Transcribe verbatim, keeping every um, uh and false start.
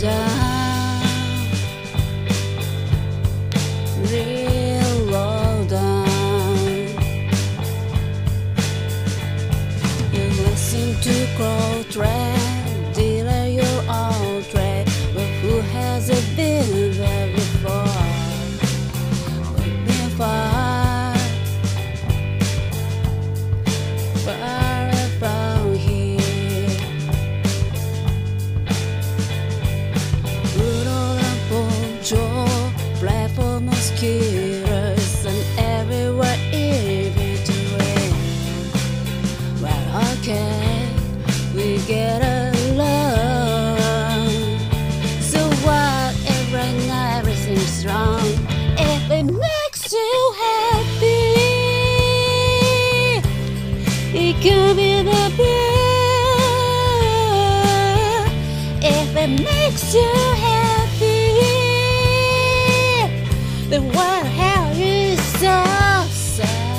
down, real low down. You listen to cold track, dealer your own track, but who has it been there before? We've been far, far from here. Good old poncho, fly for mosquitoes, and everywhere in between. Well, okay, we get along. So what if right now everything's wrong? If it makes you happy, it could be the best. If it makes you happy, then what the hell is so sad?